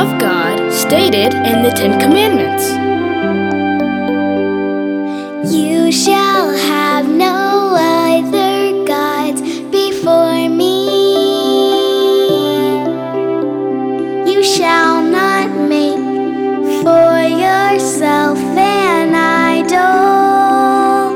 of God stated in the Ten Commandments. You shall have no other gods before me. You shall not make for yourself an idol.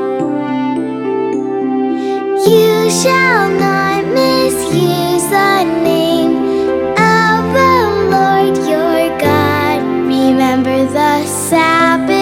You shall not misuse the name of the Lord your God. Remember the Sabbath